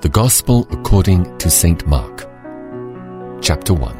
The Gospel according to St. Mark, Chapter 1.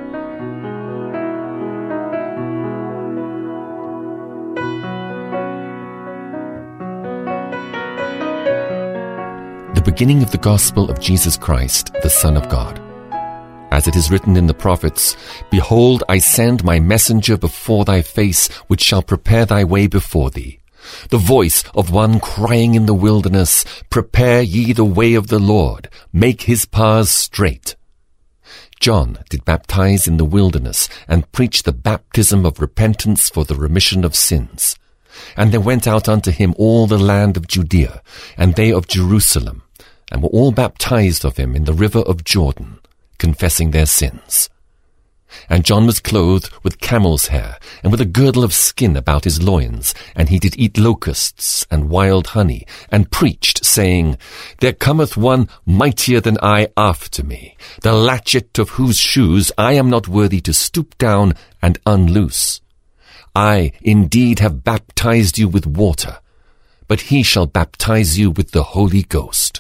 The beginning of the Gospel of Jesus Christ, the Son of God. As it is written in the prophets, Behold, I send my messenger before thy face, which shall prepare thy way before thee. The voice of one crying in the wilderness, Prepare ye the way of the Lord, make his paths straight. John did baptize in the wilderness, and preach the baptism of repentance for the remission of sins. And there went out unto him all the land of Judea, and they of Jerusalem, and were all baptized of him in the river of Jordan, confessing their sins. And John was clothed with camel's hair, and with a girdle of skin about his loins, and he did eat locusts and wild honey, and preached, saying, There cometh one mightier than I after me, the latchet of whose shoes I am not worthy to stoop down and unloose. I indeed have baptized you with water, but he shall baptize you with the Holy Ghost.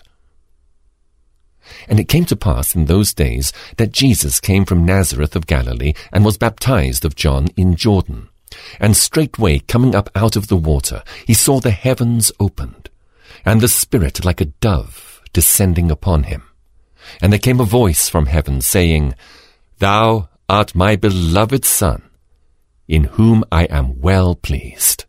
And it came to pass in those days that Jesus came from Nazareth of Galilee, and was baptized of John in Jordan. And straightway coming up out of the water, he saw the heavens opened, and the Spirit like a dove descending upon him. And there came a voice from heaven, saying, Thou art my beloved Son, in whom I am well pleased.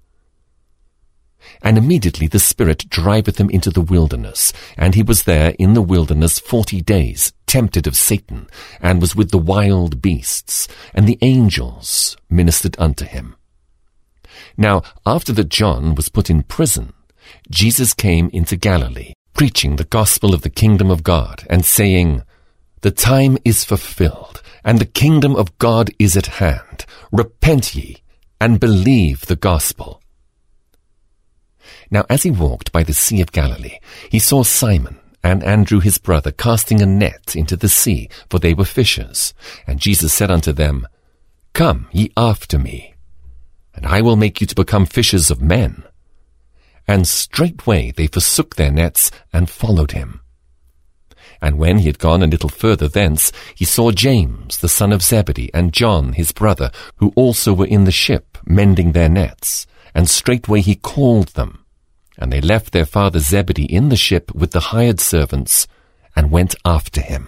And immediately the Spirit driveth him into the wilderness, and he was there in the wilderness 40 days, tempted of Satan, and was with the wild beasts, and the angels ministered unto him. Now, after that John was put in prison, Jesus came into Galilee, preaching the gospel of the kingdom of God, and saying, The time is fulfilled, and the kingdom of God is at hand. Repent ye, and believe the gospel. Now as he walked by the sea of Galilee, he saw Simon and Andrew his brother casting a net into the sea, for they were fishers. And Jesus said unto them, Come ye after me, and I will make you to become fishers of men. And straightway they forsook their nets, and followed him. And when he had gone a little further thence, he saw James the son of Zebedee, and John his brother, who also were in the ship, mending their nets. And straightway he called them. And they left their father Zebedee in the ship with the hired servants, and went after him.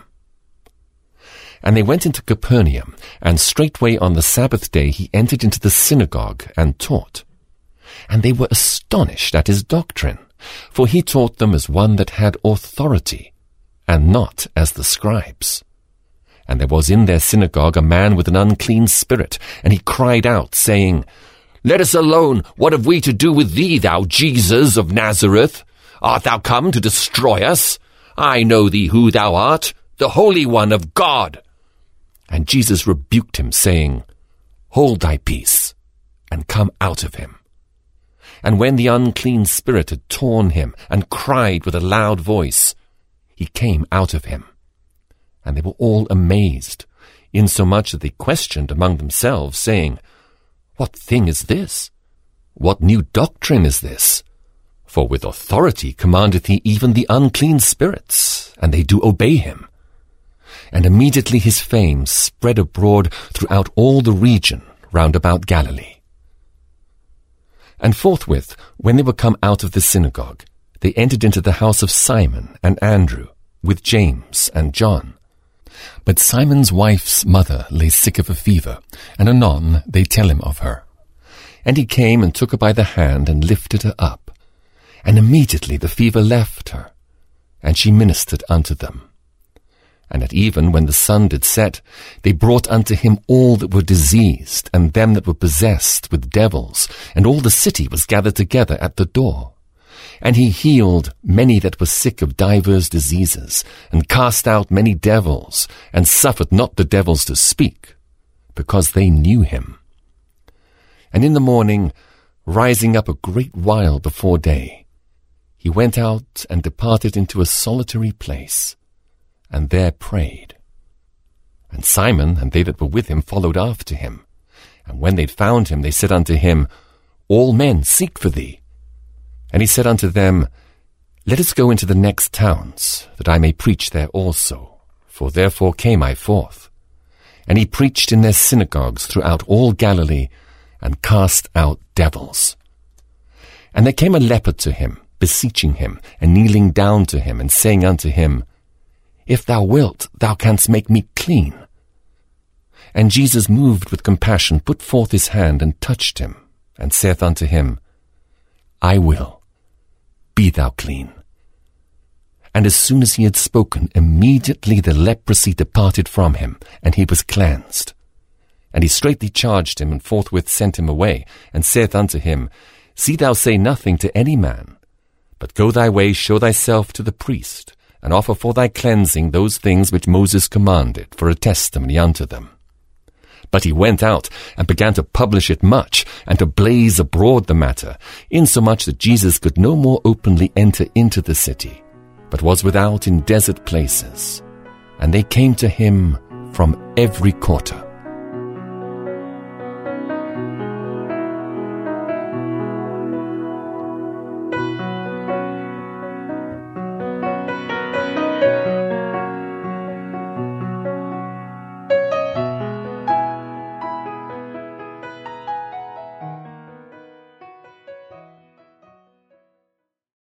And they went into Capernaum, and straightway on the Sabbath day he entered into the synagogue, and taught. And they were astonished at his doctrine, for he taught them as one that had authority, and not as the scribes. And there was in their synagogue a man with an unclean spirit, and he cried out, saying, Let us alone, what have we to do with thee, thou Jesus of Nazareth? Art thou come to destroy us? I know thee who thou art, the Holy One of God. And Jesus rebuked him, saying, Hold thy peace, and come out of him. And when the unclean spirit had torn him, and cried with a loud voice, he came out of him. And they were all amazed, insomuch that they questioned among themselves, saying, What thing is this? What new doctrine is this? For with authority commandeth he even the unclean spirits, and they do obey him. And immediately his fame spread abroad throughout all the region round about Galilee. And forthwith, when they were come out of the synagogue, they entered into the house of Simon and Andrew, with James and John. But Simon's wife's mother lay sick of a fever, and anon they tell him of her. And he came and took her by the hand, and lifted her up. And immediately the fever left her, and she ministered unto them. And at even when the sun did set, they brought unto him all that were diseased, and them that were possessed with devils, and all the city was gathered together at the door. And he healed many that were sick of divers diseases, and cast out many devils, and suffered not the devils to speak, because they knew him. And in the morning, rising up a great while before day, he went out and departed into a solitary place, and there prayed. And Simon and they that were with him followed after him. And when they'd found him, they said unto him, All men seek for thee. And he said unto them, Let us go into the next towns, that I may preach there also. For therefore came I forth. And he preached in their synagogues throughout all Galilee, and cast out devils. And there came a leper to him, beseeching him, and kneeling down to him, and saying unto him, If thou wilt, thou canst make me clean. And Jesus, moved with compassion, put forth his hand, and touched him, and saith unto him, I will, be thou clean. And as soon as he had spoken, immediately the leprosy departed from him, and he was cleansed. And he straitly charged him, and forthwith sent him away, and saith unto him, See thou say nothing to any man, but go thy way, show thyself to the priest, and offer for thy cleansing those things which Moses commanded, for a testimony unto them. But he went out, and began to publish it much, and to blaze abroad the matter, insomuch that Jesus could no more openly enter into the city, but was without in desert places. And they came to him from every quarter.